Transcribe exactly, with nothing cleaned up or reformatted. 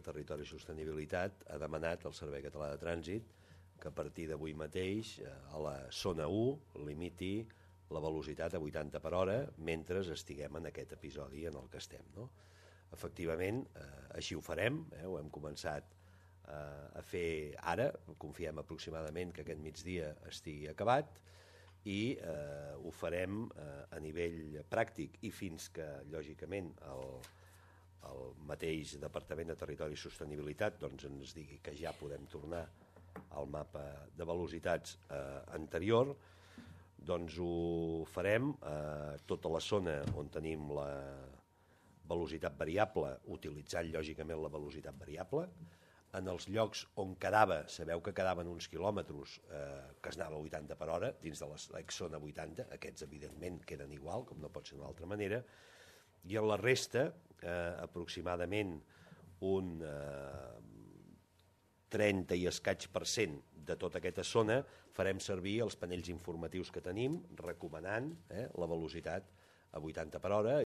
de Territori i Sostenibilitat ha demanat al Servei Català de Trànsit que a partir d'avui mateix a la zona u limiti la velocitat a vuitanta per hora mentre estiguem en aquest episodi en el que estem, no? Efectivament, eh, així ho farem, eh, ho hem començat eh, a fer ara, confiem aproximadament que aquest migdia estigui acabat i eh, ho farem eh, a nivell pràctic i fins que, lògicament, el, el mateix Departament de Territori i Sostenibilitat doncs, ens digui que ja podem tornar al mapa de velocitats eh, anterior, doncs ho farem a eh, tota la zona on tenim la velocitat variable, utilitzant lògicament la velocitat variable. En els llocs on quedava, sabeu que quedaven uns quilòmetres eh, que es anava a vuitanta per hora, dins de l'exona vuitanta, aquests evidentment queden igual, com no pot ser d'una altra manera, i en la resta, eh, aproximadament un eh, trenta i escaig per cent de tota aquesta zona, farem servir els panells informatius que tenim, recomanant eh, la velocitat a vuitanta per hora,